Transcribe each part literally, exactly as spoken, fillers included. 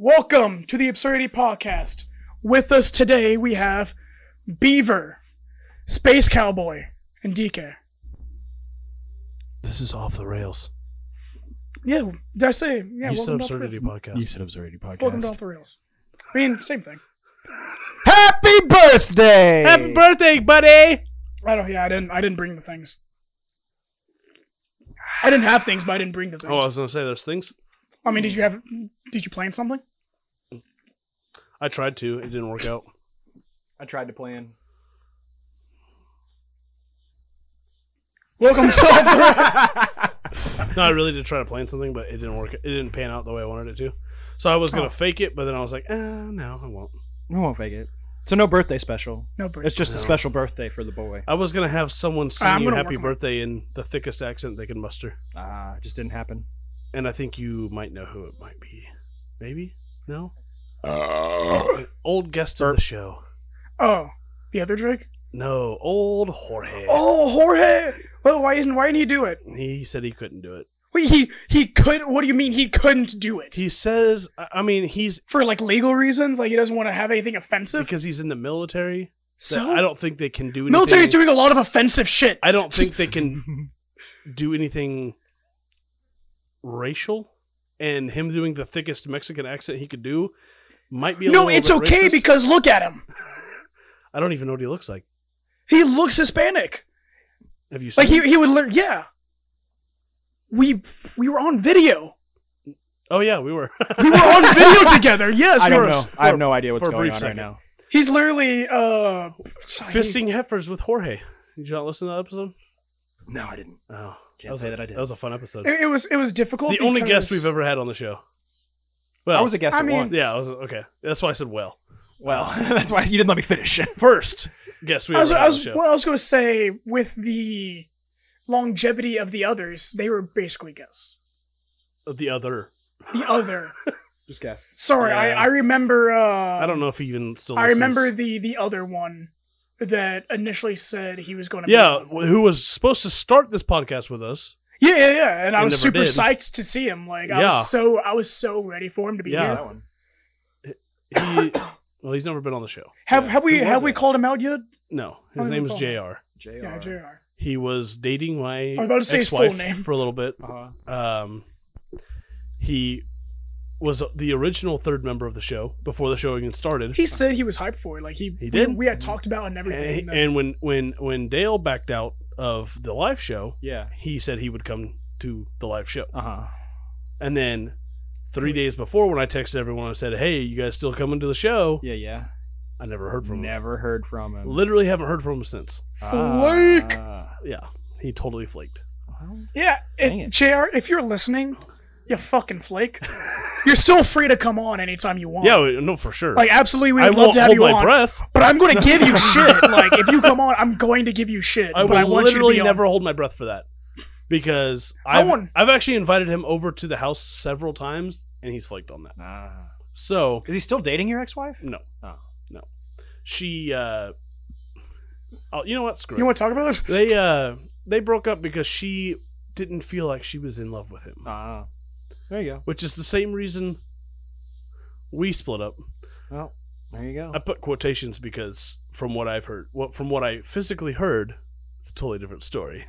Welcome to the Absurdity Podcast. With us today we have Beaver, Space Cowboy, and D K. This is off the rails. Yeah, did I say? Yeah, you said welcome to Absurdity Off the Rails. Podcast. You said Absurdity Podcast. Welcome to Off the Rails. I mean, same thing. Happy birthday! Happy birthday, buddy! I don't. Yeah, I didn't. I didn't bring the things. I didn't have things, but I didn't bring the things. Oh, I was gonna say there's things. I mean, did you have? Did you plan something? I tried to. It didn't work out. I tried to plan. Welcome to Off the Rails. No, I really did try to plan something, but it didn't work. It didn't pan out the way I wanted it to. So I was gonna Oh. fake it, but then I was like, eh, no, I won't. We won't fake it. So no birthday special. No birthday. It's just a No. special birthday for the boy. I was gonna have someone sing I'm you gonna happy work on it. birthday in the thickest accent they can muster, Ah, just didn't happen. and I think you might know who it might be. Maybe? No. Uh, old guest of the show. Oh, the other Drake. No, old Jorge. Oh, Jorge. Well, why didn't? Why didn't he do it? He said he couldn't do it. Wait, he he could. What do you mean he couldn't do it? He says, I I mean, he's For like legal reasons, like he doesn't want to have anything offensive. because he's in the military. So I don't think they can do anything. military's doing a lot of offensive shit. I don't think they can do anything racial, and him doing the thickest Mexican accent he could do might be a No, little it's bit okay racist. because look at him. I don't even know what he looks like. He looks Hispanic. Have you seen Like he him? he would learn. Yeah. We we were on video. Oh yeah, we were. We were on video together. Yes, I we don't were. know. for- I have no idea what's for a going brief on second. right now. He's literally uh Fisting heifers with Jorge. Did you not listen to that episode? No, I didn't. Oh, Can't that was say a, that I did. That was a fun episode. It, it was it was difficult. The only guest because- we've ever had on the show. Well, I was a guest I at mean- once. Yeah, I was okay. That's why I said well. Well, that's why you didn't let me finish. First guest we I was, ever I had on was, the show. well, I was going to say, with the longevity of the others, they were basically guests. The other. The other. Just guests. Sorry, Yeah. I, I remember... Uh, I don't know if he even still. I listens. remember the, the other one that initially said he was going to Yeah, be on. who was supposed to start this podcast with us. Yeah, yeah, yeah. And I And was never super did. psyched to see him. Like, I Yeah. was so I was so ready for him to be Yeah. here. That one. He, well, he's never been on the show. Have have we Who was have we it? called him out yet? No, I his don't name recall. is J R. J R. Yeah, J R. He was dating my I was about to say his full ex-wife name. for a little bit. Uh-huh. Um, he was the original third member of the show before the show even started. He said he was hyped for it. Like he, He we- did? We, had talked about it and everything. and, and when when when Dale backed out of the live show, Yeah. he said he would come to the live show. Uh huh. And then three days before, when I texted everyone and said, "Hey, you guys still coming to the show?" Yeah, yeah. I never heard from him. Never heard from him. Literally haven't heard from him since. Flake. Ah. Yeah, he totally flaked. Well, Yeah, Dang it, it. J R, if you're listening, you fucking flake. You're still free to come on anytime you want. Yeah, no, for sure. Like, absolutely, we I would love won't to have hold you my on. breath. But I'm going to give you shit. Like, if you come on, I'm going to give you shit. I but will I want literally you to be never on. hold my breath for that because I I've want- I've actually invited him over to the house several times and he's flaked on that. Ah. So Is he still dating your ex-wife? no, Oh. no, she. uh oh, you know what? Screw You it. want to talk about it? They uh they broke up because she didn't feel like she was in love with him, Ah. There you go. which is the same reason we split up. Well, there you go. I put quotations because from what I've heard, what from what I physically heard, it's a totally different story.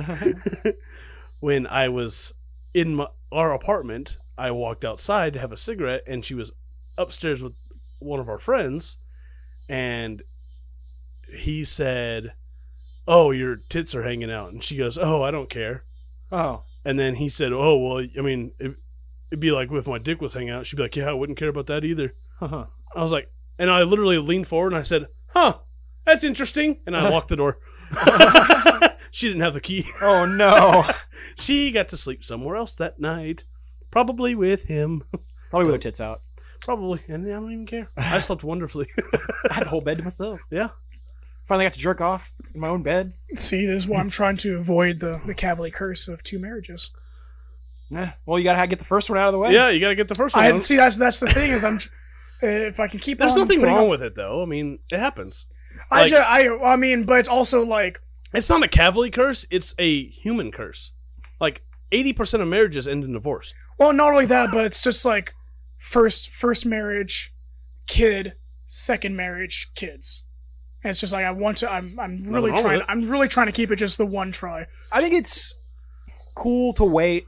When I was in my, our apartment, I walked outside to have a cigarette, and she was upstairs with one of our friends, and he said, "Oh, your tits are hanging out," and she goes, "Oh, I don't care." Oh. And then he said, "Oh, well, I mean, it, it'd be like if my dick was hanging out." She'd be like, "Yeah, I wouldn't care about that either." Huh. I was like, and I literally leaned forward and I said, "Huh, that's interesting," and I locked the door. She didn't have the key. Oh no. She got to sleep somewhere else that night, probably with him. Probably with her tits out. Probably, and I don't even care. I slept wonderfully. I had the whole bed to myself. Yeah. Finally got to jerk off in my own bed. See, this is why I'm trying to avoid the, the Cavalier curse of two marriages. Eh, well, you gotta get the first one out of the way. Yeah, you got to get the first one. I out. see. That's that's the thing is I'm. If I can keep There's on nothing putting wrong up- with it, though. I mean, it happens. I, like- ju- I I mean, but it's also like It's not a Cavalier curse. It's a human curse. Like, eighty percent of marriages end in divorce. well, not only that, but it's just like first first marriage, kid, second marriage, kids. And it's just like I want to. I'm I'm really wrong with trying. it. I'm really trying to keep it just the one try. I think it's cool to wait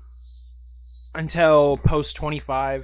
until post twenty-five.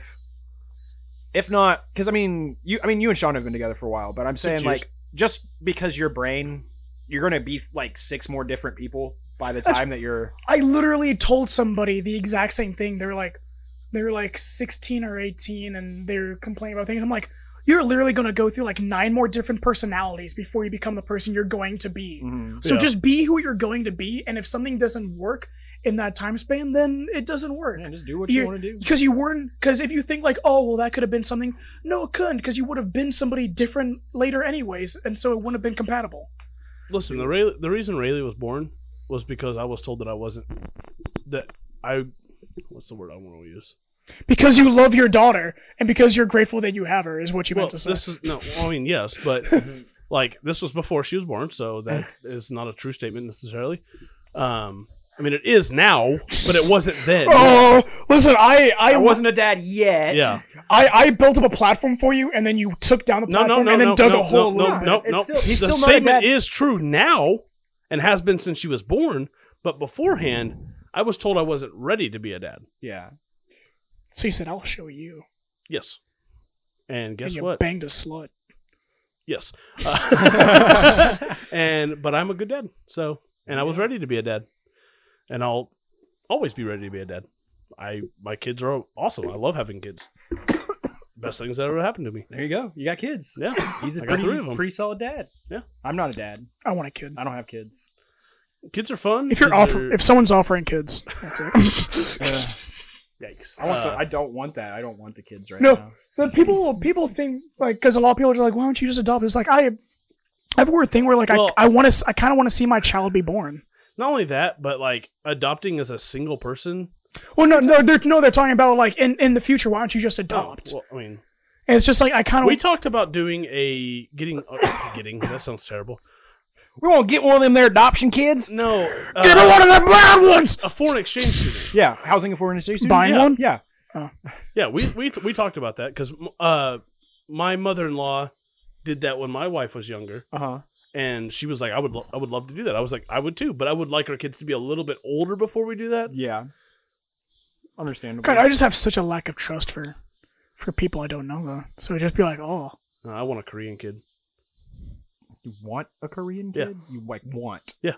If not, because I mean, you. I mean, you and Sean have been together for a while, but I'm saying Six years. like just because your brain, you're gonna be like six more different people by the That's- time that you're. I literally told somebody the exact same thing. They were like, they were like sixteen or eighteen, and they're complaining about things. I'm like, you're literally going to go through like nine more different personalities before you become the person you're going to be. Mhm. So Yeah. just be who you're going to be, and if something doesn't work in that time span, then it doesn't work. Yeah, just do what you You're- want to do. Because you weren't, because if you think like, oh, well, that could have been something, no, it couldn't, because you would have been somebody different later anyways, and so it wouldn't have been compatible. Listen, the Ray- the reason Rayleigh was born was because I was told that I wasn't that I what's the word I want to use? Because you love your daughter, and because you're grateful that you have her, is what you Well, meant to say. this is no. I mean, yes, but like this was before she was born, so that is not a true statement necessarily. Um, I mean, it is now, but it wasn't then. Oh, listen, I, I I wasn't a dad yet. Yeah. I, I built up a platform for you, and then you took down the No, no, platform no, and then no, dug no, a hole. no, no, in it. no, It's no. still- he's The still not a statement dad. is true now, and has been since she was born. But beforehand, I was told I wasn't ready to be a dad. Yeah. So you said, "I'll show you." Yes. And guess and you what? banged a slut. Yes. Uh, and but I'm a good dad. So and I was ready to be a dad. And I'll always be ready to be a dad. I my kids are awesome. I love having kids. Best things that ever happened to me. There you go. You got kids. Yeah. He's a I got pretty, three of them. pretty solid dad. Yeah. I'm not a dad. I want a kid. I don't have kids. Kids are fun. If you're Kids offer, are- if someone's offering kids, that's it. Yikes. I want. the, Uh, I don't want that. I don't want the kids right No. now. But people people think like because a lot of people are like, "Why don't you just adopt?" It's like I, I have a weird thing where like Well- I I want to I kind of want to see my child be born. not only that, but like adopting as a single person. Well, no, no, they're no, they're talking about like in, in the future. Why don't you just adopt? Oh, well, I mean, And it's just like I kind we of talked about doing a getting uh, getting. That sounds terrible. We won't get one of them there adoption kids. No, get uh, one of the brown ones. a foreign exchange student. Yeah, housing a foreign exchange student. Buying yeah. one? Yeah. Yeah, we we we talked about that because uh, my mother-in-law did that when my wife was younger, Uh huh. and she was like, "I would lo- I would love to do that." I was like, "I would too," but I would like our kids to be a little bit older before we do that. Yeah. Understandable. God, I just have such a lack of trust for for people I don't know though. So it'd just be like, oh, No, I want a Korean kid. You want a Korean Yeah. kid? You like want yeah,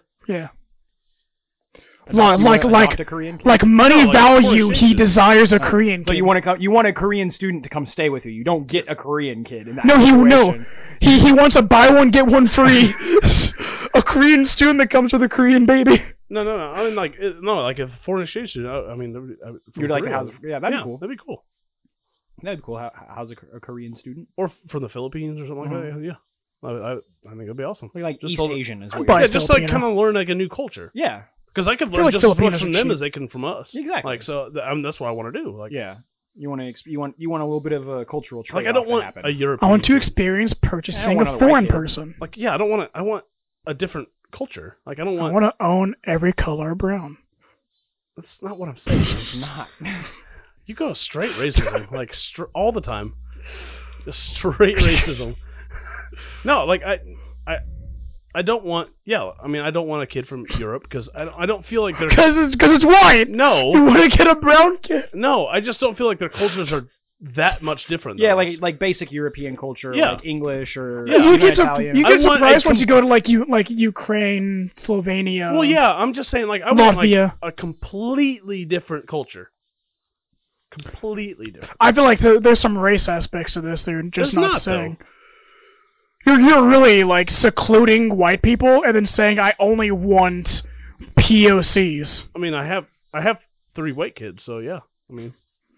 Adopt- like you like wanna like adopt a Korean kid? like money No, like, value. of He course, desires a Korean So kid. you want to come? You want a Korean student to come stay with you. You don't get a Korean kid in that No, he situation. no. He he wants a buy one get one free. A Korean student that comes with a Korean baby. No, no, no. I mean, like, it, no, like a foreign exchange student. I, I mean, that'd be- uh, from You'd like to Korea. house? Yeah, that'd yeah, be cool. That'd be cool. That'd be cool. How, how's a, a Korean student? Or f- from the Philippines or something like that. Yeah, I, I, I think it'd be awesome. Like, like Just East hold it- Asian is I'd what. buy You're, Yeah, just like Filipino. kind of learn like a new culture. yeah. Because I could feel learn like just as much Filipinos from are them cheap. as they can from us. Exactly. Like so, th- I mean, that's what I want to do. Like, Yeah. You want to exp- you want you want a little bit of a cultural like trade. I don't want happen. a European. I want to kid. experience purchasing want a another foreign white kid. person. Like, yeah, I don't want to. I want a different culture. Like, I don't I want. want to own every color brown. That's not what I'm saying. It's not. You go straight racism, like str- all the time, just straight racism. No, like I, I, I don't want. Yeah, I mean, I don't want a kid from Europe because I don't, I don't feel like they're. Because it's because it's white. You No, want to get a brown kid? no, I just don't feel like their cultures are that much different. Yeah, than like us. like basic European culture, Yeah. like English or Yeah. You even get, sur- Italian. you I get want a surprised once com- you go to like you like Ukraine, Slovenia. Well, yeah, I'm just saying, like I want like Latvia. a completely different culture. Completely different. I feel like there, there's some race aspects to this. They're just There's not, not, saying. You're you're really like secluding white people and then saying I only want P O Cs. I mean, I have I have three white kids, so yeah. I mean,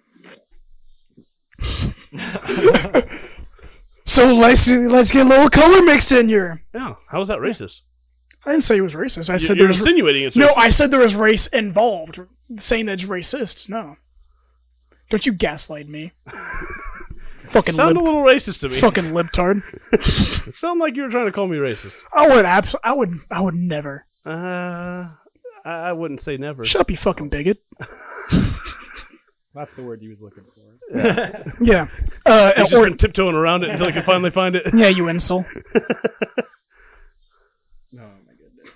So let's let's get a little color mixed in here. yeah. How is that racist? I didn't say it was racist. I You- said You're there was insinuating it's no. racist. I said there was race involved. Saying that it's racist. No. Don't you gaslight me. Fucking Sound lib- a little racist to me. fucking libtard. It sounded like you were trying to call me racist. I would abs- I would I would never. Uh, I, I wouldn't say never. Shut up, you fucking bigot. That's the word you was looking for. Yeah. Uh, He's just or, been tiptoeing around it until he can finally find it. yeah, you insult. Oh my goodness.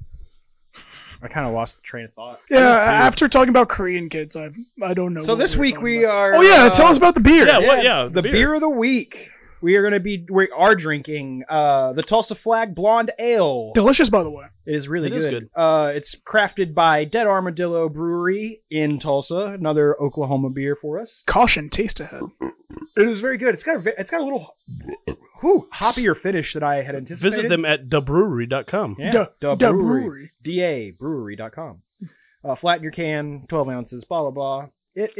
I kind of lost the train of thought. Yeah, after talking about Korean kids, I I don't know. So what this we're week talking we about. are. Oh yeah, tell uh, us about the beer. Yeah, what? Yeah, the beer. beer. of the week. We are going to be. We are drinking uh, the Tulsa Flag Blonde Ale. Delicious, by the way. It is really It good. is good. Uh, it's crafted by Dead Armadillo Brewery in Tulsa. Another Oklahoma beer for us. Caution, taste ahead. It is very good. It's got a, ve- it's got a little whew, hoppier finish than I had anticipated. Visit them at the brewery dot com. Yeah, Da- Da Da Brewery. Brewery. D A brewery dot com. Uh, flatten your can, twelve ounces, blah, blah, blah. It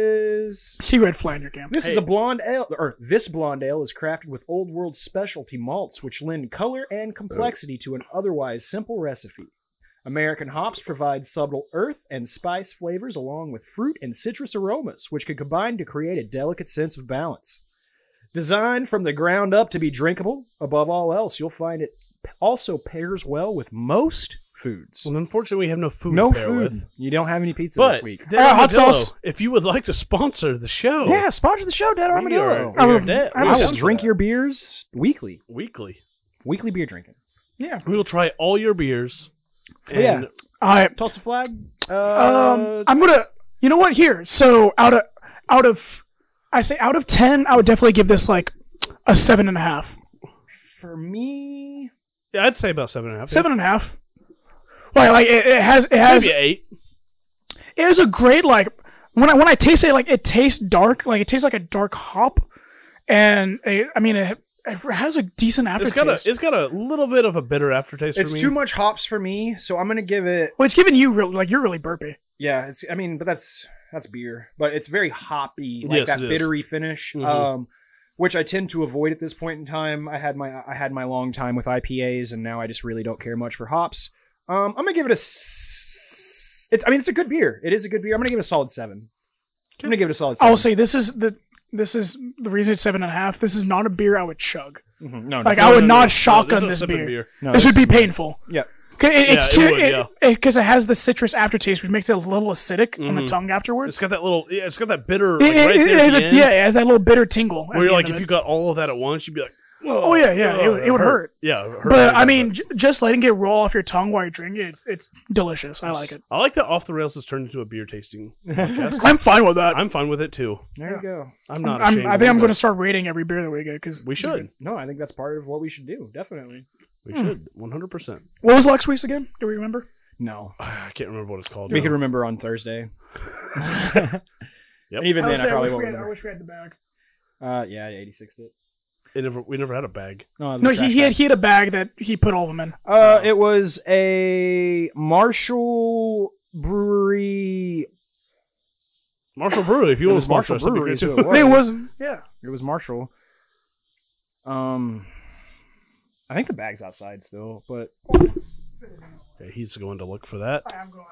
is... He read Flander Camp. This is Hey. a blonde ale, or this blonde ale is crafted with Old World specialty malts, which lend color and complexity to an otherwise simple recipe. American hops provide subtle earth and spice flavors along with fruit and citrus aromas, which can combine to create a delicate sense of balance. Designed from the ground up to be drinkable, above all else, you'll find it also pairs well with most foods. Well, unfortunately, we have no food No to pair food. with. You don't have any pizza But this week. Dead Uh, hot Armadillo, sauce. if you would like to sponsor the show, Yeah, sponsor the show, Dead we Armadillo. are, we I are will- dead. I We I will are will for drink that. your beers weekly. weekly. Weekly beer drinking. Yeah. We will try all your beers. And Yeah. I Tulsa Flag. Uh, um I'm gonna. You know what? Here. So out of out of, I say out of ten, I would definitely give this like a seven and a half. for me, yeah, I'd say about seven and a half. Seven and a half. Like like it, it has it has Maybe eight. it has a great like when I when I taste it like it tastes dark like it tastes like a dark hop, and it, I mean it, it has a decent It's aftertaste. got a it's got a little bit of a bitter aftertaste it's for me. too much hops for me, so I'm gonna give it. well, it's giving you real like you're really burpy. Yeah, it's. I mean, but that's that's beer, but it's very hoppy, like Yes, that it is. bittery finish, Mhm. um, which I tend to avoid at this point in time. I had my I had my long time with I P As, and now I just really don't care much for hops. Um, I'm gonna give it a. s- It's. I mean, it's a good beer. It is a good beer. I'm gonna give it a solid seven. I'm gonna give it a solid seven. I'll say this is the this is the reason it's seven and a half. This is not a beer I would chug. Mhm. no, Like no, I No, would no, not no, no, shotgun is a this sipping beer. no, This would be painful. Yeah. 'Cause it- it's Yeah, it too would, yeah. because it, has the citrus aftertaste, which makes it a little acidic on the Mhm. tongue afterwards. It's got that little yeah, it's got that bitter It- like, right it- there it at has the a- end, yeah, it has that little bitter tingle. at where you're the like end if of you it. got all of that at once, you'd be like, Oh yeah, yeah, it, would- it would hurt. Yeah, it hurt But really I bad. mean, j- just letting it roll off your tongue while you're drinking it, it's, it's delicious. I like it. I like that Off the Rails has turned into a beer tasting podcast. I'm fine with that. I'm fine with it too. There you go. I'm not I'm- ashamed. I of think I'm it. going to start rating every beer that we get because We should. No, I think that's part of what we should do. Definitely. We should. one hundred percent. What was Lux Week's again? Do we remember? No, I can't remember what it's called. we now. can remember on Thursday. Yep. And even then, I probably won't we had, I remember. wish we had the bag. Uh, yeah, yeah, eighty-sixed it. It never, we never had a bag. No, No, he, he had he had a bag that he put all of them in. Uh, it was a Marshall Brewery. Marshall Brewery, if you It want was to sponsor Marshall us, that'd be Brewery. good So too. it was. It wasn't. Yeah. It was Marshall. Um, I think the bag's outside still, but Yeah, he's going to look for that. I'm going.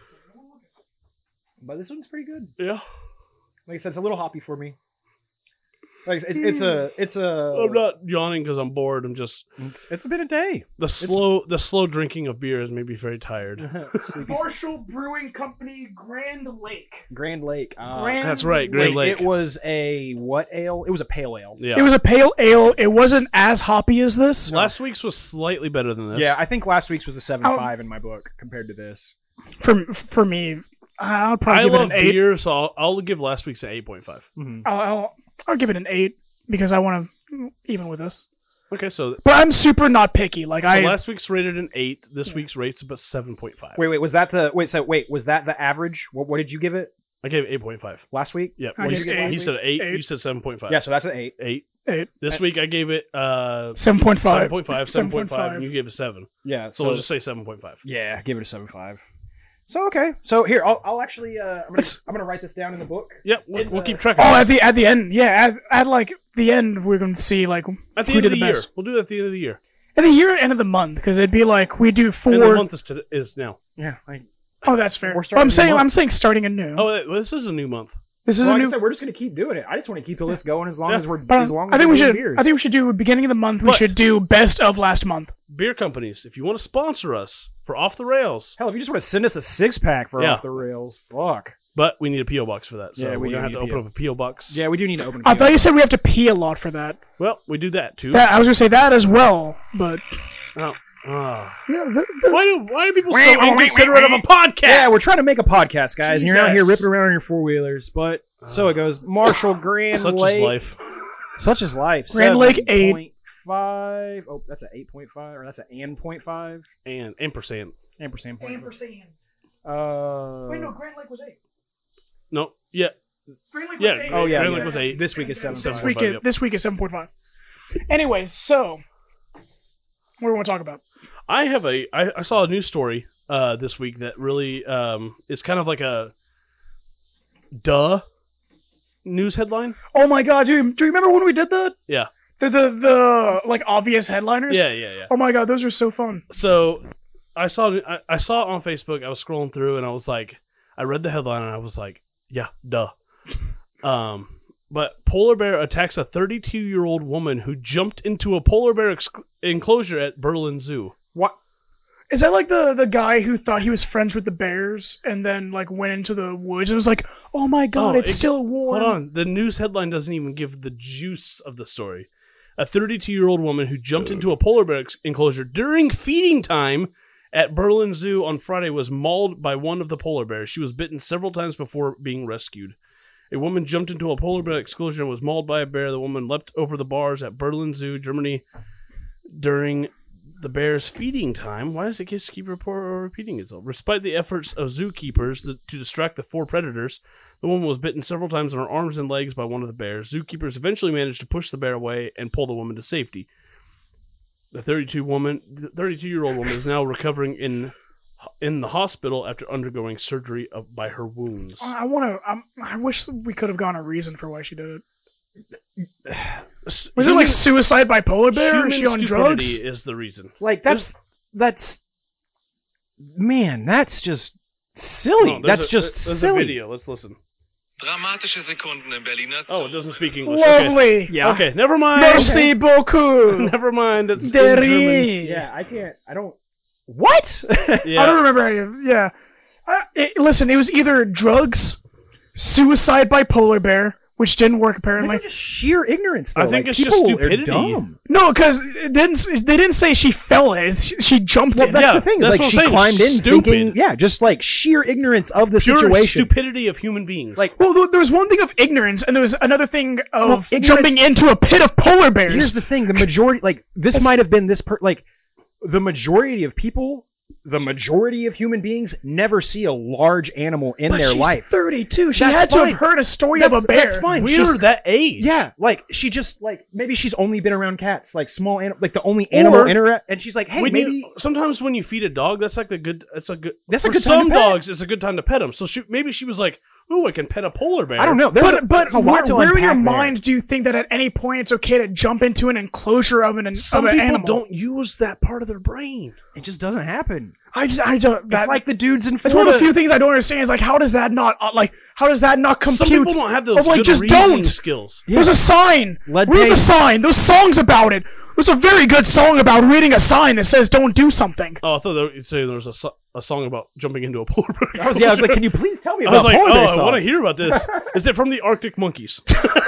but this one's pretty good. Yeah. Like I said, it's a little hoppy for me. Like it, it's a it's a I'm not yawning because I'm bored. I'm just it's, it's been a day. the slow the slow drinking of beer has made me very tired. Sleepy Marshall Brewing Company, Grand Lake. Grand Lake. Uh, Grand That's right, Grand wait, Lake. It was a what ale? It was a pale ale. Yeah. It was a pale ale. It wasn't as hoppy as this. Last week's was slightly better than this. Yeah, I think last week's was a seven five in my book compared to this. For for me, I'll probably I give love it an eight. beer, so I'll, I'll give last week's an eight point five. Mm-hmm. I'll, I'll I'll give it an eight because I want to even with this. Okay, so, But I'm super not picky. Like so I last week's rated an eight. This week's rate's about seven point five. Wait, wait, was that the wait? So wait, was that the average? What, what did you give it I gave it eight point five. last week? Yeah, I what gave did you it get? eight. He said eight, Eight. You said seven point five. Yeah, so that's an eight. eight. eight This week I gave it uh, seven point five. seven point five, seven point five, seven point five. and you gave it seven. Yeah, So, so, we'll just say seven point five. yeah, give it a seven five. So okay, so here I'll, I'll actually uh, I'm gonna It's- I'm gonna write this down in the book. Yep, we'll, In we'll the- keep track Oh, of at this. the at the end, yeah, at, at like the end, we're going to see like At the who end of did the year. best. We'll do it at the end of the year. At the year, end of the month, because it'd be like we do And the four. month is, to, is now. Yeah, like Oh, that's fair. We're But starting I'm a new saying month. I'm saying starting anew. Oh, wait, well, this is a new month. This is well, a like I new. said, we're just gonna keep doing it. I just want to keep the list going as long Yeah. as we're But as long as I think we're we doing should. beers. I think we should do beginning of the month. We But- should do best of last month. Beer companies, if you want to sponsor us for Off the Rails, Hell, if you just want to send us a six pack for Yeah. off the rails, fuck. But we need a P O box for that, so Yeah, we we're gonna do have to need a open up a P O box. Yeah, we do need to open. I thought you said we have to pee a lot for that. Well, we do that too. Yeah, I was gonna say that as well, but Oh. Oh. yeah, the, the, Why do why are people so inconsiderate of a podcast? Yeah, we're trying to make a podcast, guys, and you're out here Jesus. ripping around on your four wheelers. But so it goes. Marshall Grand Such Lake. is life. Such is life. Grand Lake, eight. seven point five. Oh, that's an eight point five, or that's an and point five. And ampersand. Ampersand point. ampersand. Uh, Wait, no, Grand Lake was eight. No, yeah, Grand Lake yeah. was eight. Oh, yeah, Grand yeah. Lake was eight. This week is seven. Seven This point week, five, is, yep. this week is seven point five. Anyway, so what do we want to talk about? I have a. I, I saw a news story uh, this week that really um, is kind of like a duh news headline. Oh my god, do you, do you remember when we did that? Yeah, The, the the like obvious headliners? yeah, yeah, yeah. Oh my god, those are so fun. So I saw I, I saw it on Facebook. I was scrolling through and I was like, I read the headline and I was like, yeah, duh. Um, but polar bear attacks a thirty-two-year-old woman who jumped into a polar bear ex- enclosure at Berlin Zoo. What? Is that like the the guy who thought he was friends with the bears and then like went into the woods and was like, oh my god, Oh, it's it- still warm. Hold on, the news headline doesn't even give the juice of the story. A thirty-two-year-old woman who jumped into a polar bear ex- enclosure during feeding time at Berlin Zoo on Friday was mauled by one of the polar bears. She was bitten several times before being rescued. A woman jumped into a polar bear enclosure and was mauled by a bear. The woman leapt over the bars at Berlin Zoo, Germany, during the bear's feeding time. Why does it just keep report or repeating itself? Despite the efforts of zookeepers to, to distract the four predators, the woman was bitten several times on her arms and legs by one of the bears. Zookeepers eventually managed to push the bear away and pull the woman to safety. The thirty-two woman, the thirty-two-year-old woman is now recovering in in the hospital after undergoing surgery of, by her wounds. I want to. Um, I wish we could have gone a reason for why she did it. Was it like suicide by polar bear? Or is she on drugs? Is the reason. Like that's that's man, that's just silly. No, there's that's a- just there's silly. a video. Let's listen. Dramatische Sekunden im Berliner Zoo. Oh, it doesn't speak English. Okay. Lovely. Yeah. Okay, never mind. Merci beaucoup. Never mind. It's in De German. rien. Yeah, I can't. I don't. What? Yeah. I don't remember. How you, yeah. I, it, listen, it was either drugs, suicide by polar bear, which didn't work apparently. Maybe just sheer ignorance. Though. I think Like, it's just people are stupidity. dumb. No, because it didn't. They didn't say she fell in. She, she jumped Well, in. that's Yeah, the thing. Is that's like what I'm she saying. climbed in Stupid. thinking, yeah, just like sheer ignorance of the Pure situation. stupidity of human beings. Like, Well, th- there was one thing of ignorance, and there was another thing of Well, ignorance- jumping into a pit of polar bears. here's the thing: the majority, like this, That's- might have been this. Per- like, the majority of people, the majority of human beings, never see a large animal in but their she's life. thirty-two. She That's had to fine. have heard a story That's, of a bear. that's fine. we're She's- that age. Yeah, like she just like maybe she's only been around cats, like small animal, like the only animal Or- interact, and she's like, hey, When maybe you, sometimes when you feed a dog, that's like a good. That's a good. That's a for good time some to pet. dogs. It's a good time to pet them. So she, maybe she was like, "Ooh, I can pet a polar bear." I don't know. There's But a, but there's a lot where, to where in your unpack there. mind do you think that at any point it's okay to jump into an enclosure of an Some of an people animal? don't use that part of their brain. It just doesn't happen. I just, I don't. That, It's like the dudes in it's one Florida. of the few things I don't understand. Is like how does that not uh, like how does that not compute? Some people don't have those of, like, good just reasoning don't. skills. Yeah. There's a sign. Lead Read the paint. sign. There's songs about it. There's a very good song about reading a sign that says "Don't do something." Oh, I thought there- you'd say there was a, so- a song about jumping into a polar bear. I was, yeah, I was like, can you please tell me I about was like, polar oh, bear I song? want to hear about this. Is it from the Arctic Monkeys?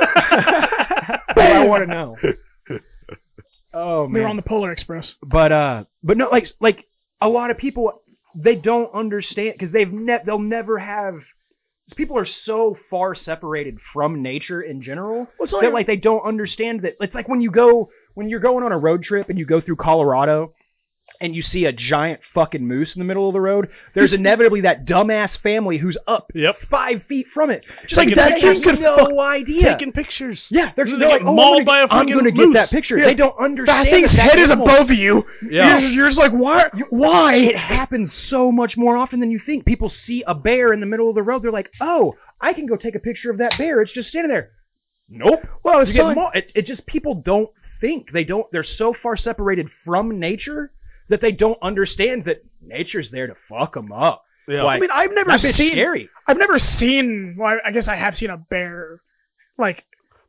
I want to know. Oh We were man. on the Polar Express. But uh, but no, like like a lot of people, they don't understand because they've ne- they'll never have. 'Cause people are so far separated from nature in general Well, it's that like- like they don't understand that. It's like when you go when you're going on a road trip and you go through Colorado. And you see a giant fucking moose in the middle of the road, there's inevitably that dumbass family who's up Yep. five feet from it. Just Taking like that pictures. thing could no fuck- idea. Taking pictures. Yeah, they're, They they're get like, oh, mauled I'm by a gonna, I'm freaking gonna moose. get that picture. Yeah. They don't understand That thing's that head is animal- above you. Yeah. You're, you're just like, why? Why? It happens so much more often than you think. People see a bear in the middle of the road. They're like, oh, I can go take a picture of that bear. It's just standing there. Nope. Well, I was You get telling- mauled. It, it just, people don't think. They don't, they're so far separated from nature that they don't understand that nature's there to fuck them up. Yeah. Like, I mean, I've never that bit's seen. scary. I've never seen. Well, I guess I have seen a bear, like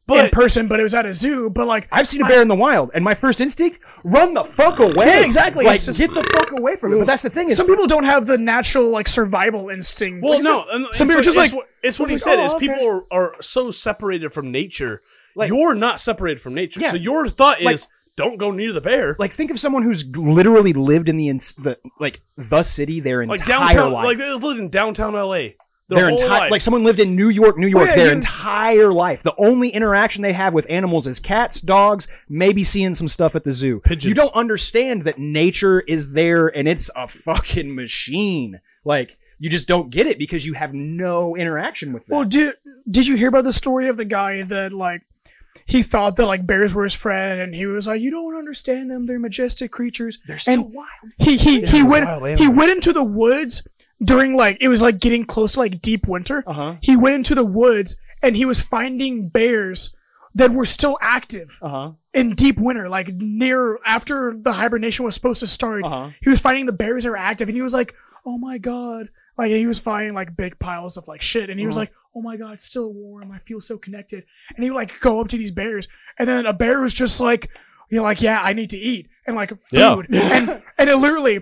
But in person, but it was at a zoo. But like, I've seen a bear in the wild, and my first instinct, run the fuck away. Yeah, exactly. Like, It's just- get the fuck away from it. But that's the thing is, some people don't have the natural like survival instinct. well, Like, no, some- and some it's people are just what- it's like, what, it's what he like, said oh, is okay. people are, are so separated from nature. Like- You're not separated from nature, Yeah. so your thought Like- is don't go near the bear. like, think of someone who's literally lived in the, ins- the like the city their Like entire downtown, life. like they lived in downtown L A. Their, their whole entire life. like someone lived in New York, New York, yeah, their you- entire life. The only interaction they have with animals is cats, dogs, maybe seeing some stuff at the zoo. Pigeons. You don't understand that nature is there and it's a fucking machine. Like, you just don't get it because you have no interaction with that. well, did did you hear about the story of the guy that like he thought that like bears were his friend, and he was like, you don't understand them. They're majestic creatures. They're still and wild. He he Yeah, he they're went wild he animals. went into the woods during like it was like getting close to like deep winter. Uh-huh. He went into the woods and he was finding bears that were still active Uh-huh. in deep winter, like near after the hibernation was supposed to start. Uh-huh. He was finding the bears that were active, and he was like, "Oh my god!" Like he was finding like big piles of like shit, and he was Uh-huh. like, "Oh my god, it's still warm. I feel so connected." And he would like go up to these bears, and then a bear was just like, you know, like, "Yeah, I need to eat," and like food, Yeah. and and it literally.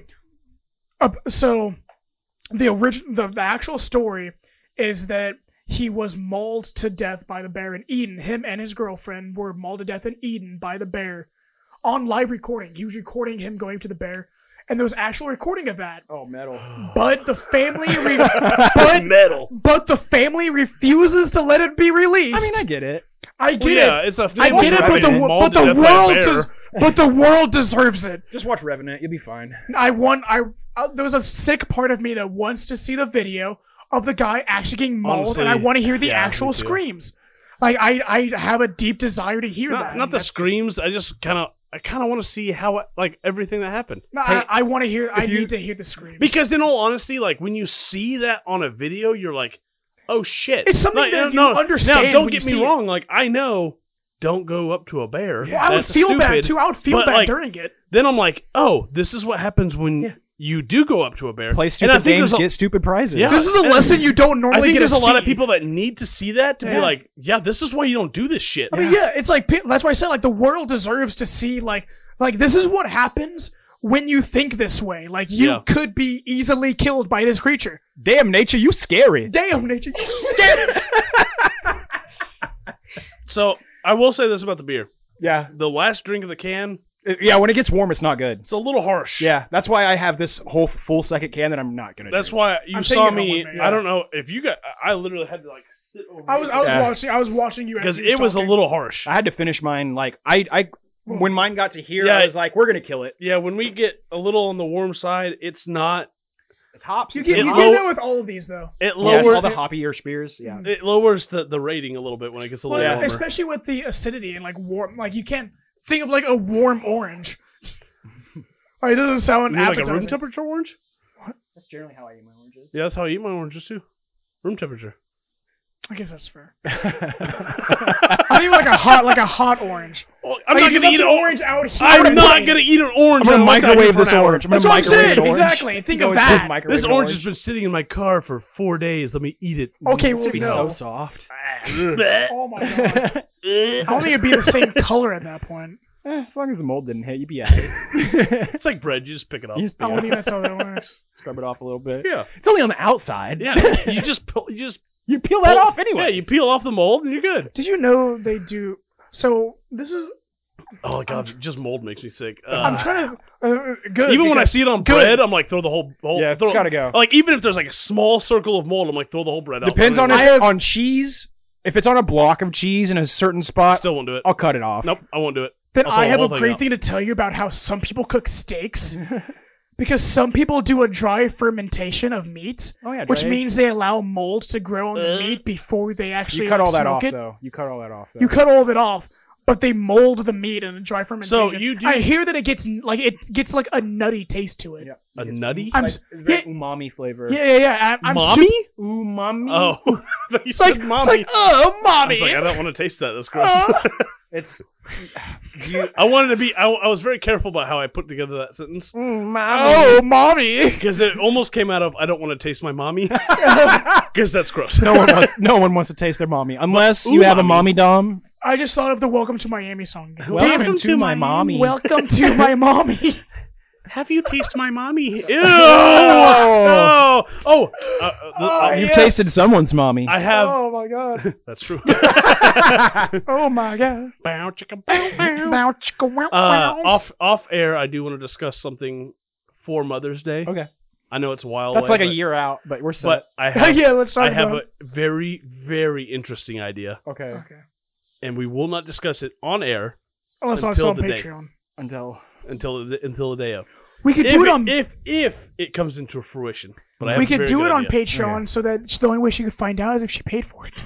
Uh, so, the original, the, the actual story is that he was mauled to death by the bear and eaten. Him and his girlfriend were mauled to death and eaten by the bear on live recording. He was recording him going to the bear, and there was actual recording of that. Oh, metal. But the family, re- but, metal. but the family refuses to let it be released. I mean, I get it. I get Well, yeah, it. it's a I get it, but the, wo- but the world, des- but the world deserves it. Just watch Revenant. You'll be fine. I want. I uh, there was a sick part of me that wants to see the video of the guy actually getting mauled, Honestly, and I want to hear the yeah, actual me too. screams. Like I, I have a deep desire to hear not, that. not the screams. I just kind of, I kind of want to see how, it- like everything that happened. No, Hey, I, I want to hear. I you- need to hear the screams Because in all honesty, like when you see that on a video, you're like, oh shit. It's something Like, that no, you understand Now, don't when get you me see it. wrong. Like I know, don't go up to a bear. Well, I would That's feel bad stupid. too. I would feel But, bad like, during it. Then I'm like, oh, this is what happens when Yeah. you do go up to a bear. Play And stupid I think games, there's a- get stupid prizes. Yeah. This is a and- lesson you don't normally I think get there's to a lot see. of people that need to see that to Yeah. be like, yeah, this is why you don't do this shit. I mean, yeah, it's like pe- that's why I said like the world deserves to see like like this is what happens when you think this way. Like you Yeah. could be easily killed by this creature. Damn, nature, you scary. Damn, nature, you scared. So I will say this about the beer: Yeah. the last drink of the can, Uh, Yeah, when it gets warm, it's not good. it's a little harsh. Yeah, that's why I have this whole full second can that I'm not gonna That's drink. why you I'm saw thinking me. of one, I yeah. don't know if you got. I literally had to like sit over. I was I was Yeah. watching I was watching you as because you it was a talking. little harsh. I had to finish mine, like, I, I, when mine got to here, Yeah. I was like, we're gonna kill it. Yeah, when we get a little on the warm side, it's not. It's hops. You It's get, It you hops. get low- that with all of these though. It Yeah, it's lowers. all the hoppier spears. Yeah. it lowers the, the rating a little bit when it gets a little Well, warmer. especially with the acidity and like warm. Like you can't think of like a warm orange. Like, it doesn't sound You mean like a appetizing. room temperature orange? That's generally how I eat my oranges. Yeah, that's how I eat my oranges too. Room temperature. I guess that's fair. I think like a hot like a hot orange. Well, I'm Like, not if gonna you eat left an the orange. orange out here. I'm not gonna eat an orange. I'm gonna and let that microwave here for an this hour. orange. I'm gonna That's what I'm microwave saying, an orange. exactly. Think You of always that. put microwave This an orange has been sitting in my car for four days. Let me eat it. Okay, It's well gonna be no. so soft. Oh my god. I don't think it'd be the same color at that point. Eh, as long as the mold didn't hit, you'd be alright. It's like bread. You just pick it up. You just I don't think that's how that works. scrub it off a little bit. Yeah, It's only on the outside. yeah. You just pull, you just You peel that pull- off anyway. Yeah, you peel off the mold and you're good. Did you know they do? So this is. Oh god, just mold makes me sick. Uh, I'm trying to. Uh, good. even when I because- see it on good. bread, I'm like throw the whole. whole Yeah, it's throw, gotta go. Like even if there's like a small circle of mold, I'm like throw the whole bread out. Depends I on don't if, even- have- on cheese. If it's on a block of cheese in a certain spot, Still won't do it. I'll cut it off. Nope, I won't do it. Then I'll throw I the have whole a thing great out. thing to tell you about how some people cook steaks. Because some people do a dry fermentation of meat, Oh yeah, which dry means they allow mold to grow on the Uh. meat before they actually you cut like, all that smoke off it. though. You cut all that off. Though. You cut all of it off, but they mold the meat in a dry fermentation. you do- I hear that it gets like it gets like a nutty taste to it. Yeah. A It's nutty? I'm like, s- it's very yeah. umami flavor. Yeah, yeah, yeah. I, I'm Mommy? sup- Umami. Oh, I thought you It's like, said it's mommy. like, oh, I mommy. was like, I don't want to taste that. That's gross. Uh. It's you. I wanted to be. I, I was very careful about how I put together that sentence oh, mommy. because it almost came out of I don't want to taste my mommy because that's gross. No one wants. No one wants to taste their mommy unless you have a Umami. mommy dom I just thought of the Welcome to Miami song. Welcome Damn it. to my mommy. Welcome to my mommy. Have you tasted my mommy? Ew! No! Oh, uh, uh, the- Oh, uh, You've yes. tasted someone's mommy. I have. Oh my god. That's true. Oh my god. Bow, chicka, bow, bow. Bow, chicka, wow, Uh, wow. off off air, I do want to discuss something for Mother's Day. Okay. I know it's a while. That's away, like a but- year out, but we're set. But I have, yeah, let's talk I have about a very very interesting idea, okay. it. Okay. and we will not discuss it on air Unless it's Until on the day. Patreon. Until until the, until the day of. We could If do it it, on if if it comes into fruition, but I have we a could very do good it on idea. Patreon so that the only way she could find out is if she paid for it.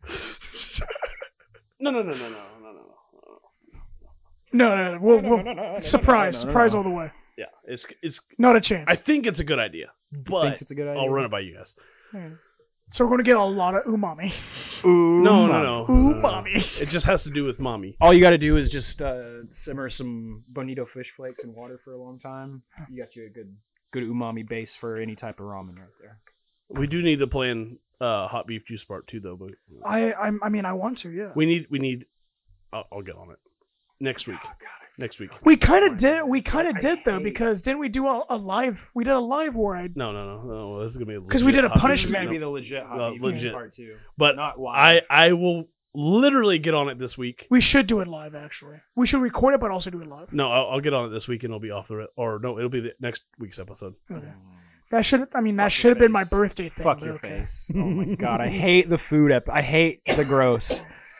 No no no no no no no no. No, no, no. We'll, we'll, no, no, no, surprise, no, no, no, surprise no. all the way. Yeah, it's it's. Not a chance. I think it's a good idea, but thinks it's a good idea. I'll run it by you guys. So we're going to get a lot of umami. No, no, no, no, no, no. Umami. It just has to do with mommy. All you got to do is just uh, simmer some bonito fish flakes in water for a long time. You got you a good, good umami base for any type of ramen right there. We do need to plan uh, hot beef juice part two, though. But I, I, I mean, I want to, yeah. we need, we need. I'll, I'll get on it next week. Next week. We kind of did. We kind of did though, because didn't we do a, a live? We did a live where I. No, no, no, no. This is gonna be 'Cause we did a legit hot beef punishment. juice. Maybe No. the legit hot Well, beef legit. part two, But not I, live. I will literally get on it this week. We should do it live. Actually, we should record it, but also do it live. No, I'll, I'll get on it this week, and it'll be off the re- or no, it'll be the next week's episode. Okay. That should. I mean, that Fuck should your have been my face. birthday thing. Fuck but your okay. face. Oh my god, I hate the food. Ep- I hate the gross.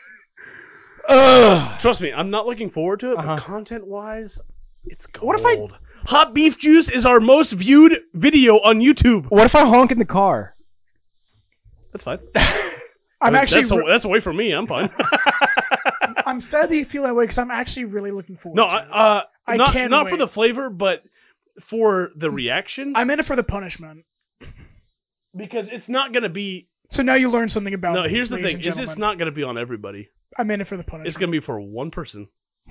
Ugh. Trust me, I'm not looking forward to it, Uh-huh. but content-wise, it's gold. What if I- Hot beef juice is our most viewed video on YouTube. What if I honk in the car? That's fine. I'm I mean, actually. that's, a, re- that's away from me. I'm fine. I'm sad that you feel that way because I'm actually really looking forward. no, to I, it. uh, I not can't not for wait. the flavor, but for the reaction. I'm in it for the punishment. because it's not gonna be. So now you learn something about. No, me, here's the ladies thing: and is it's gentlemen. not gonna be on everybody. I'm in it for the punishment. It's gonna be for one person.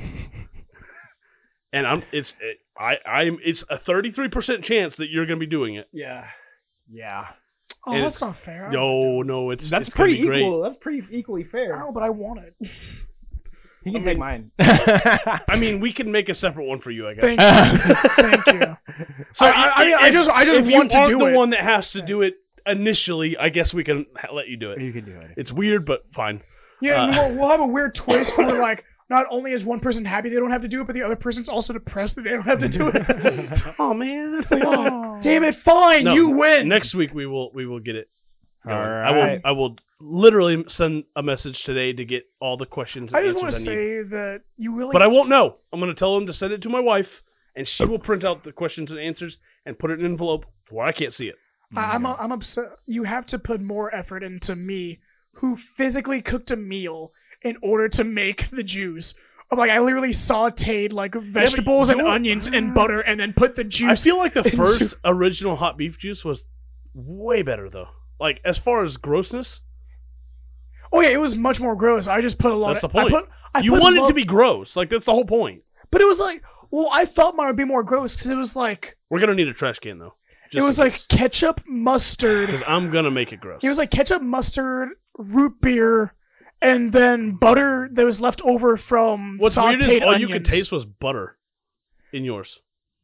And I'm. It's. It, I. I'm. It's a thirty-three percent chance that you're gonna be doing it. Yeah. Yeah. Oh, and that's it's- not fair. I don't No, no, it's. That's it's gonna pretty be great. equal. That's pretty equally fair. know, but I want it. He can I take mean- mine. I mean, we can make a separate one for you, I guess. Thank you. Thank you. So I- I- I mean, I if- just- I just if want you to aren't do the it. one that has to do it initially, I guess we can ha- let you do it. You can do it. It's weird, but fine. Yeah, and Uh, we'll, we'll have a weird twist where, like, not only is one person happy they don't have to do it, but the other person's also depressed that they don't have to do it. Oh man, that's Oh, damn it! Fine, No, you win. Next week we will we will get it. going. All I will right. I will literally send a message today to get all the questions and I just want answers to I need. say that you really. But I won't know. I'm going to tell them to send it to my wife, and she will print out the questions and answers and put it in an envelope to where I can't see it. I, I'm I'm upset. You have to put more effort into me, who physically cooked a meal in order to make the juice. Of, like, I literally sautéed like vegetables and you're- onions and butter, and then put the juice. I feel like the into- first original hot beef juice was way better, though. Like, as far as grossness, Oh yeah, it was much more gross. I just put a lot. that's the of, point. I put, I you put want it lo- to be gross. Like, that's the whole point. but it was like, well, I thought mine would be more gross because it was like We're going to need a trash can, though. it was like ketchup, mustard. Because I'm going to make it gross. It was like ketchup, mustard, root beer, and then butter that was left over from What's sautéed weird is all onions. you could taste was butter in yours.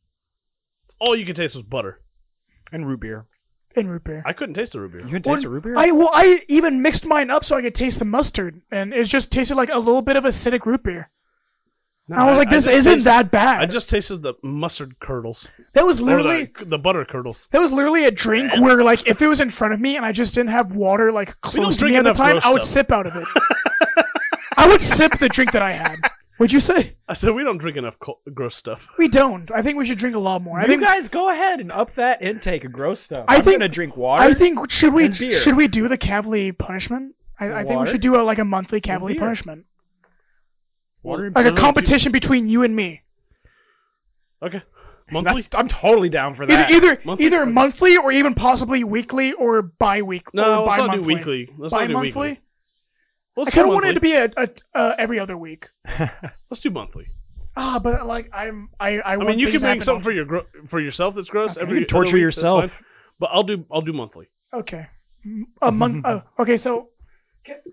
All you could taste was butter. And root beer. in root beer. I couldn't taste the root beer. You can Well, taste the root beer? I well, I even mixed mine up so I could taste the mustard, and it just tasted like a little bit of acidic root beer. No, I was like, this just isn't tasted- that bad. I just tasted the mustard curdles. that was Or literally the, the butter curdles. that was literally a drink where, like, if it was in front of me and I just didn't have water like don't close to drink me at the enough time, gross I would stuff. sip out of it. I would sip the drink that I had. What'd you say? I said we don't drink enough co- gross stuff. We don't. I think we should drink a lot more. I you think. guys go ahead and up that intake of gross stuff. I I'm think- gonna drink water. I think should we and beer. should we do the Cavalier punishment? I, I think we Water? should do a, like a monthly Cavalier beer. punishment, water and like a Really? competition between you and me. Okay. Monthly? That's, I'm totally down for Either that. either Monthly? either monthly or even possibly weekly or bi-weekly. No, or let's not do bi-monthly. weekly. Let's not do Bi-monthly? weekly. I Let's kind do of want it monthly. to be a, a uh, every other week. Let's do monthly. Ah, but like I'm I I, I want mean, you things can to make happen something for your gro- for yourself that's gross. Every you can torture other week, that's yourself. fine. But I'll do I'll do monthly. on- Okay, M- a month. uh, okay, so can,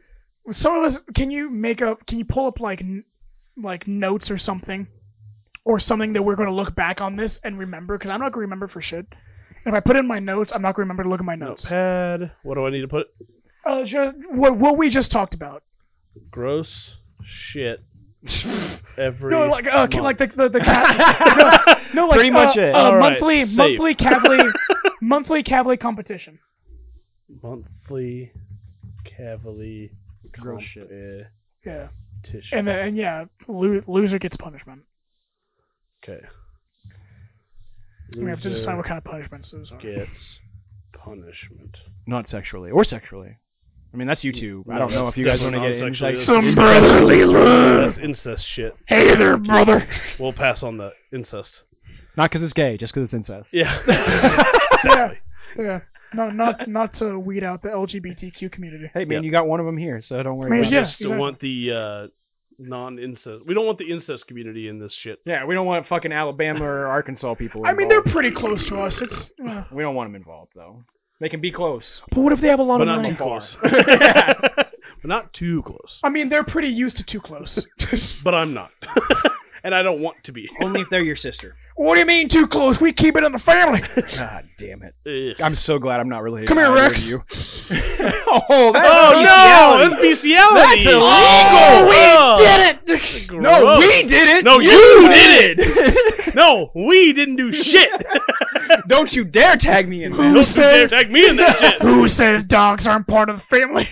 some of us, can you make up? Can you pull up like n- like notes or something, or something that we're going to look back on this and remember? Because I'm not going to remember for shit. And if I put in my notes, I'm not going to remember to look at my notes. Notepad. What do I need to put? Uh, just, what what we just talked about. Gross shit. Every No, like uh, month. like the the, the cat, no, no, like Pretty much uh, it. Uh, All right, monthly safe. monthly Cavalier monthly Cavalier competition. monthly Cavalier Gross shit. Yeah, competition. and then and yeah, lo- loser gets punishment. Okay. We have to Loser decide what kind of punishments those are. gets punishment. Not sexually or sexually. I mean, that's YouTube. I No, don't know that's if you guys want to definitely get non-sexually. into Some That's brotherly love. That's incest shit. Hey there, brother. We'll pass on the incest. Not because it's gay, just because it's incest. Yeah. Yeah, yeah. No, not not to weed out the L G B T Q community. Hey, man, Yeah. you got one of them here, so don't worry Man, about We yeah, it. just exactly. want the uh, non-incest. We don't want the incest community in this shit. Yeah, we don't want fucking Alabama or Arkansas people I mean, they're involved. pretty close to us. It's. Uh, We don't want them involved, though. They can be close. but what if they have a lot But of not money? too close. But not too close. I mean, they're pretty used to too close. But I'm not. And I don't want to be. Only if they're your sister. What do you mean too close? We keep it in the family. God damn it. Ugh. I'm so glad I'm not related. Come here, either Rex. of you. oh, that's Oh no! That's bestiality. That's illegal. Oh, we did it. No, gross. we did it. No, you did it. No, we didn't do shit. Don't you dare tag me in Who that. Don't you dare says? tag me in that shit. Who says dogs aren't part of the family?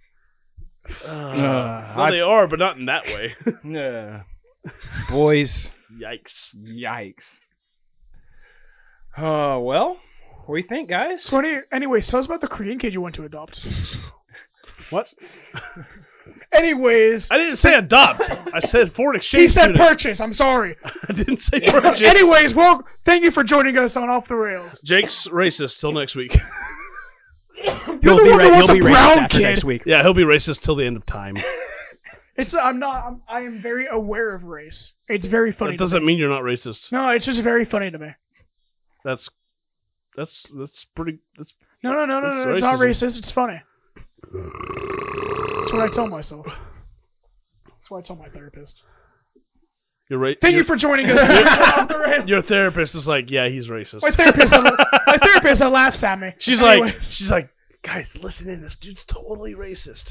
Uh, well, I- they are, but not in that way. Uh, boys, Yikes. yikes. Uh, well, what do you think, guys? So any, anyways, tell us about the Korean kid you went to adopt. What? Anyways, I didn't say adopt. I said foreign exchange. he said student. purchase. I'm sorry. I didn't say purchase. Anyways, well, thank you for joining us on Off the Rails. Jake's racist till next week. You're He'll the be, one ra- that wants he'll a be racist brown after kid. next week. Yeah, he'll be racist till the end of time. It's I'm not. I'm, I am very aware of race. It's very funny. That to doesn't me. mean you're not racist. No, it's just very funny to me. That's that's that's pretty. That's No, no, no, no, It's no. It's not racism. racist. It's funny. That's what I tell myself. That's what I tell my therapist. you're right. Thank you're, you for joining us. Off the Rails. Your therapist is like, yeah, he's racist. My therapist, my therapist, that laughs at me. She's like, Anyways, she's like, guys, listen in. This dude's totally racist.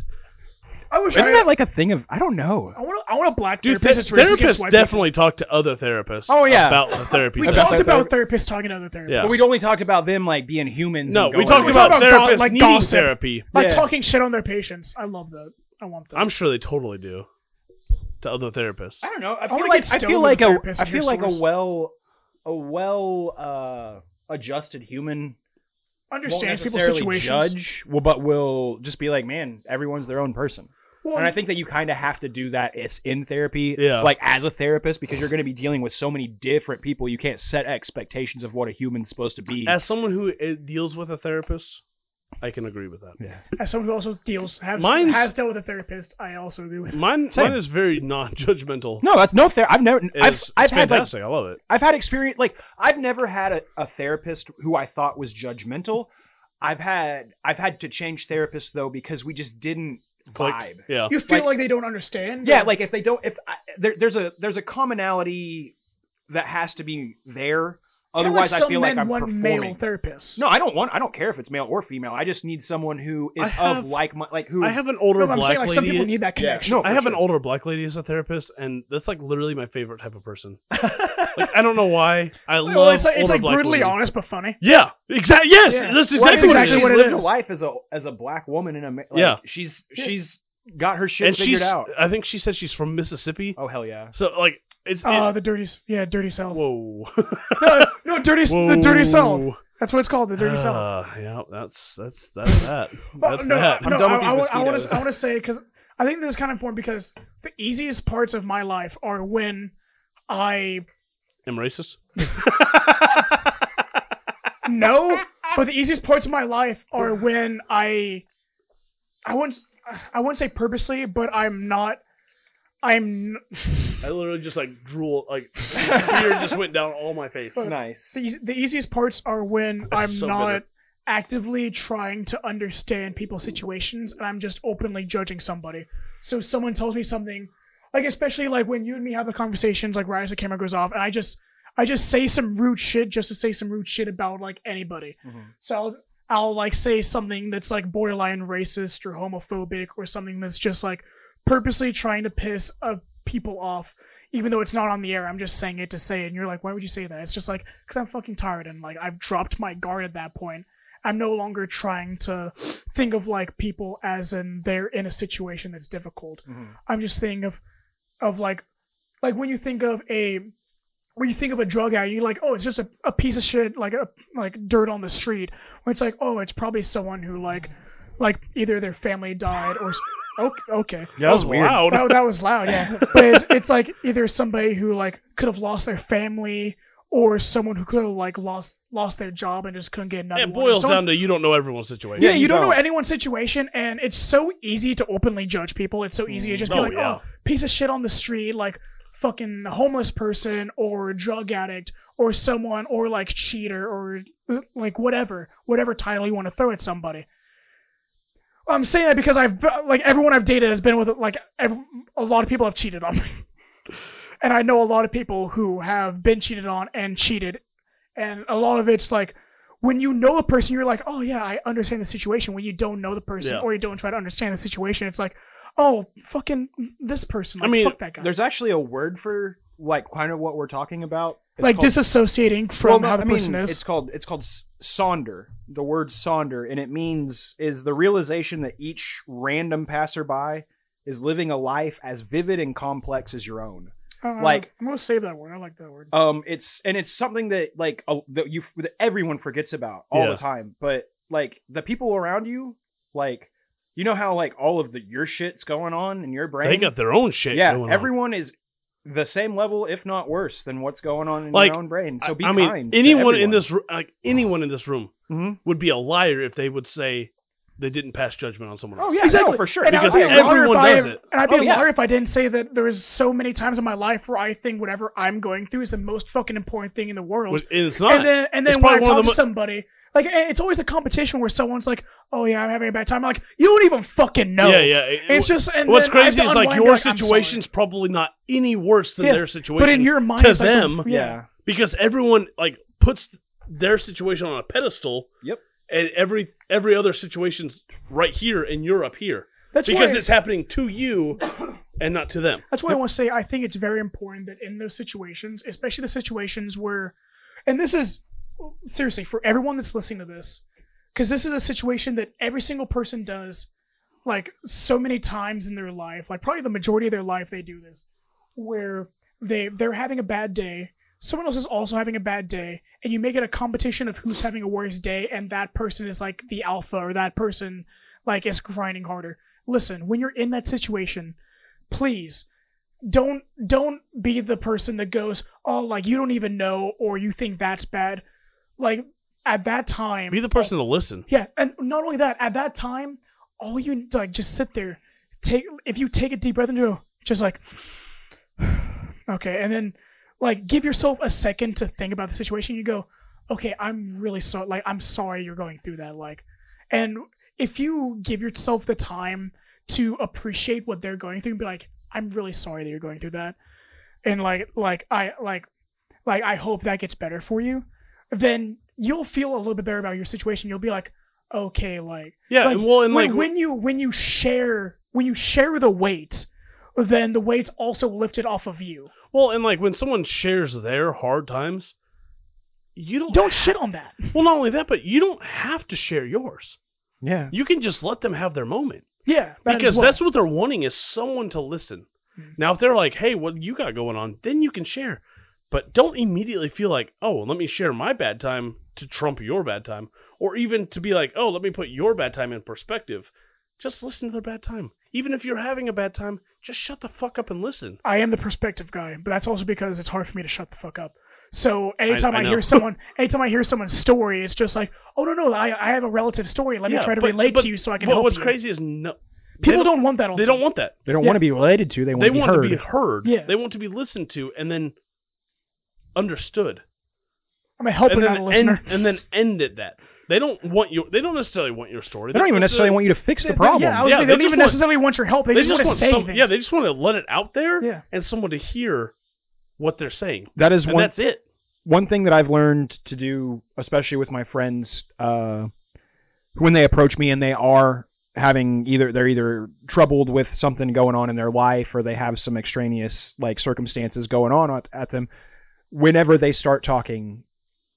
I wish Isn't I. that like a thing of? I don't know. I want. I want a black Dude, therapist. th- that's racist against therapists white definitely talk to other therapists. Oh, yeah. about the therapy. people. We About talked their about therapists talking to other therapists. Yeah. But we'd only talked about them like being humans. no, and we going talked We like- about talked about therapists go- like needing gossip. therapy. Like Yeah. talking shit on their patients. I love that. I want that. I'm sure they totally do to other therapists. I don't know. I wanna feel like get I stoned feel with like a a therapist I and hear feel like a stories. well a well uh, adjusted human won't Understands people's necessarily situations. judge, well, but will just be like, man, everyone's their own person. Well, And I think that you kind of have to do that. It's in therapy, Yeah. like as a therapist, because you're going to be dealing with so many different people. You can't set expectations of what a human's supposed to be. As someone who uh, deals with a therapist, I can agree with that. yeah. as someone who also deals has, Mine's- has dealt with a therapist, I also agree with. Mine, Same. mine is very non-judgmental. No, that's no ther- I've never. I've It's, I've it's had like fantastic. I love it. I've had experience like I've never had a, a therapist who I thought was judgmental. I've had I've had to change therapists though because we just didn't Click. vibe. Yeah. You feel Like- like, they don't understand. Yeah, or- like if they don't, if I, there, there's a there's a commonality that has to be there. Kinda Otherwise, like I feel some like men I'm want performing. male therapists. No, I don't want. I don't care if it's male or female. I just need someone who is I have- of like mi- like who I is. have an older No, but I'm black saying like some lady. people need that Yeah. connection. No, I for have an sure. older black lady as a therapist, and that's like literally my favorite type of person. Like I don't know why. I Well, love it's like, it's older like black brutally lady. honest but funny. Yeah, exactly. Yes, Yeah. that's Well, exactly, that's what exactly it is. what she's it lived a is. life as a as a black woman in a like, Yeah. She's Yeah. she's got her shit And figured she's, out. I think she said she's from Mississippi. Oh hell yeah! So like, it's Uh, it, the dirty, yeah, dirty south. whoa, No, no, dirty, the dirty south. Whoa. That's what it's called, the dirty south. Uh, yeah, that's that's that's that. But That's no, that. I'm no, done with I, these I, wa- I want mosquitoes. to, I want to say because I think this is kind of important because the easiest parts of my life are when I I'm racist. no, but the easiest parts of my life are when I, I wouldn't, I wouldn't say purposely, but I'm not, I'm. I literally just like drool, like beer just went down all my face. Nice. The, eas- the easiest parts are when That's I'm so not bitter. actively trying to understand people's situations, and I'm just openly judging somebody. So someone tells me something, like especially like when you and me have the conversations, like right as the camera goes off, and I just I just say some rude shit just to say some rude shit about like anybody. Mm-hmm. So I'll, I'll like say something that's like borderline racist or homophobic or something that's just like purposely trying to piss uh, people off, even though it's not on the air. I'm just saying it to say it, and you're like, why would you say that? It's just like, because I'm fucking tired, and like I've dropped my guard at that point. I'm no longer trying to think of like people as in they're in a situation that's difficult. Mm-hmm. I'm just thinking of of like like when you think of a when you think of a drug addict, you're like, oh, it's just a, a piece of shit, like a like dirt on the street. When it's like, oh, it's probably someone who like like either their family died or okay, okay. Yeah, that was weird. Loud. That, that was loud, yeah. But it's, it's like either somebody who like could have lost their family, or someone who could have like lost lost their job and just couldn't get another It one. boils Someone, down to you don't know everyone's situation. yeah, Yeah, you, you don't, don't. know anyone's situation, and it's so easy to openly judge people. It's so easy to just be Oh, like, yeah. oh, piece of shit on the street, like fucking homeless person or drug addict or someone or like cheater or like whatever, whatever title you want to throw at somebody. I'm saying that because I've like everyone I've dated has been with like every, a lot of people have cheated on me, and I know a lot of people who have been cheated on and cheated, and a lot of it's like when you know the person, you're like, oh yeah, I understand the situation. When you don't know the person Yeah. or you don't try to understand the situation, it's like, oh fucking this person. Like, I mean, fuck that guy. There's actually a word for like kind of what we're talking about. It's like called- disassociating from Well, no, how the I mean, person is. It's called it's called s- sonder. The word sonder, and it means is the realization that each random passerby is living a life as vivid and complex as your own. Uh, like- I'm gonna save that word. I like that word. Um, it's and it's something that like uh, that you that everyone forgets about all Yeah. the time. But like the people around you, like you know how like all of the your shit's going on in your brain. They got their own shit yeah, going on. everyone is the same level, if not worse, than what's going on in Like, your own brain. So be I mean, kind. to anyone in everyone. this ro- like anyone in this room Mhm. would be a liar if they would say they didn't pass judgment on someone else. Oh yeah, Exactly. no, for sure. And Because I'd be a liar everyone if I- does it. And I'd be Oh, a yeah. liar if I didn't say that there was so many times in my life where I think whatever I'm going through is the most fucking important thing in the world. Which- and it's not. And then, and It's then when I probably one talk of the to mo- somebody, like eh, it's always a competition where someone's like, "Oh yeah, I'm having a bad time." I'm like, you don't even fucking know. Yeah, yeah. It's just and what's then I have crazy to is like unwind and be your like, "I'm situation's sorry." probably not any worse than Yeah, their situation. but in your mind, to it's like, them, yeah. yeah. because everyone like puts their situation on a pedestal. Yep. And every every other situation's right here, and you're up here. That's because why- it's happening to you and not to them. That's why I want to say I think it's very important that in those situations, especially the situations where, and this is seriously for everyone that's listening to this, because this is a situation that every single person does, like so many times in their life, like probably the majority of their life they do this, where they they're having a bad day, someone else is also having a bad day, and you make it a competition of who's having a worse day, and that person is like the alpha, or that person like is grinding harder. Listen, when you're in that situation, please don't don't be the person that goes, oh, like you don't even know, or you think that's bad. Like at that time, Be the person to listen. yeah, and not only that, at that time, all you like just sit there, take if you take a deep breath and go, just like, okay, and then like give yourself a second to think about the situation. You go, okay, I'm really sorry. Like I'm sorry you're going through that. Like, and if you give yourself the time to appreciate what they're going through and be like, I'm really sorry that you're going through that, and like like I like like I hope that gets better for you, then you'll feel a little bit better about your situation. You'll be like, okay, like Yeah, like, and well, and when, like when you when you share when you share the weight, then the weight's also lifted off of you. well, and like when someone shares their hard times, you don't Don't shit on that. Well, not only that, but you don't have to share yours. Yeah. You can just let them have their moment. Yeah, that Because as well. that's what they're wanting is someone to listen. Now, if they're like, hey, what you got going on, then you can share. But don't immediately feel like, oh, well, let me share my bad time to trump your bad time. Or even to be like, oh, let me put your bad time in perspective. Just listen to their bad time. Even if you're having a bad time, just shut the fuck up and listen. I am the perspective guy, but that's also because it's hard for me to shut the fuck up. So anytime I I, know. hear someone, anytime I hear someone's story, it's just like, oh no no, I I have a relative story. Let me try to but- relate but- to you so I can But help what's you. crazy is no, People they don't, want that. All They the don't time. want that. They don't Yeah. want to be related to. They want They to be want heard. to be heard. Yeah. They want to be listened to and then understood. I'm a helper, And not then a listener. end, and then end at that. They don't want you. They don't necessarily want your story. They don't even necessarily want you to fix the They- problem. Yeah, I was Yeah, saying, they they don't just even want- necessarily want your help. They, They just, just want want to say some. things. Yeah, they just want to let it out there, Yeah. and someone to hear what they're saying. That is And one. that's it. One thing that I've learned to do, especially with my friends, uh, when they approach me and they are having either they're either troubled with something going on in their life or they have some extraneous like circumstances going on at, at them. Whenever they start talking,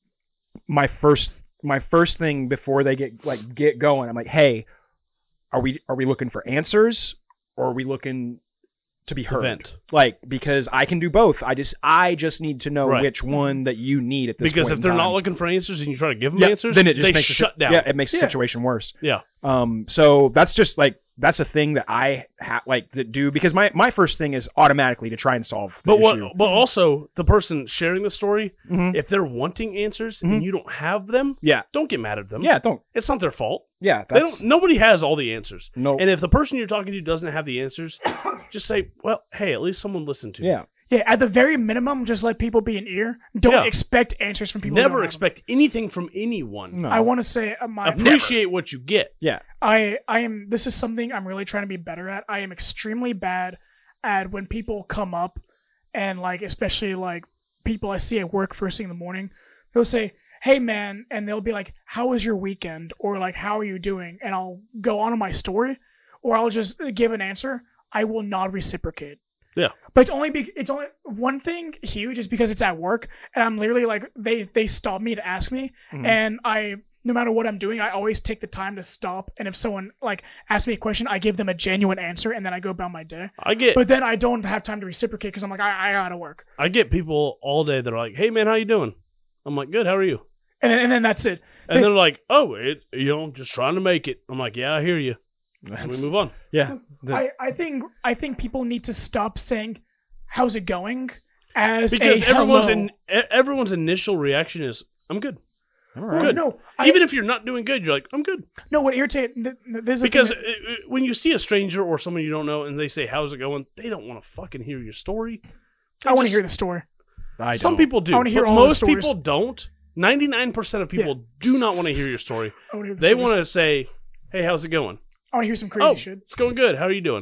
my first my first thing before they get like get going, I'm like, hey, are we are we looking for answers or are we looking to be heard? vent. Like, because I can do both. I just I just need to know Right. which one that you need at this Because point if in they're time. not looking for answers and you try to give them yeah, answers, then it just they makes the shut si- down. Yeah, it makes the Yeah. situation worse. Yeah. Um. So that's just like that's a thing that I ha- like to do because my my first thing is automatically to try and solve the But what? issue. But also, the person sharing the story, Mhm. if they're wanting answers Mhm. and you don't have them, Yeah. don't get mad at them. Yeah. Don't. It's not their fault. Yeah. They That's don't. Nobody has all the answers. no. And if the person you're talking to doesn't have the answers, just say, "Well, hey, at least someone listened to me." yeah. Yeah, at the very minimum, just let people be an ear. Don't Yeah. expect answers from people. who Never don't have expect anything from anyone. No. them. I want to say uh, my Appreciate what you get. Yeah. I I am. This is something I'm really trying to be better at. I am extremely bad at when people come up and like, especially like people I see at work first thing in the morning. They'll say, "Hey man," and they'll be like, "How was your weekend?" or like, "How are you doing?" And I'll go on to my story, or I'll just give an answer. I will not reciprocate. Yeah. But it's only be, it's only one thing huge is because it's at work and I'm literally like they they stop me to ask me Mhm. and I no matter what I'm doing I always take the time to stop and if someone like asks me a question I give them a genuine answer and then I go about my day. I get. But then I don't have time to reciprocate because I'm like I, I gotta work I get people all day that are like, "Hey, man, how you doing?" I'm like, "Good. How are you?" and then, and then that's it. And they're like, "Oh, it, you know, just trying to make it." I'm like, "Yeah, I hear you." And we That's- move on. yeah. The- I, I think I think people need to stop saying how's it going as Because a everyone's hello. in, e- everyone's initial reaction is, "I'm good." all Well, right. good. No, I, Even if you're not doing good, you're like, "I'm good." no. What irritates th- th- this is the Because thing uh, uh, when you see a stranger or someone you don't know and they say, "How's it going?" they don't want to fucking hear your story. that I want to just- hear the story. I Some don't. people do, I wanna hear but all the most stories. people don't. ninety-nine percent of people do not want to hear your story. I want to hear the They stories. want to say, "Hey, how's it going?" I want to hear some crazy Oh, shit. it's going good. How are you doing?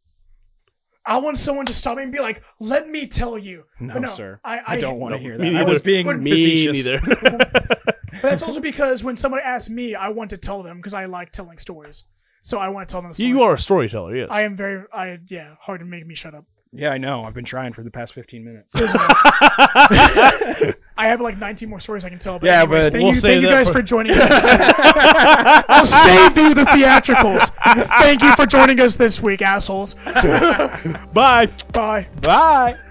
I want someone to stop me and be like, "Let me tell you." No, But no sir. I, I, I don't want to No, hear me that. I neither. was being Me facetious. neither. But that's also because when somebody asks me, I want to tell them because I like telling stories. So I want to tell them a story. You are a storyteller, yes. I am very. I yeah. Hard to make me shut up. Yeah, I know. I've been trying for the past fifteen minutes. I have like nineteen more stories I can tell. But Yeah, anyways, but thank we'll you, save thank you that guys for- for joining us. This week. I'll save you the theatricals. Thank you for joining us this week, assholes. Bye. Bye. Bye.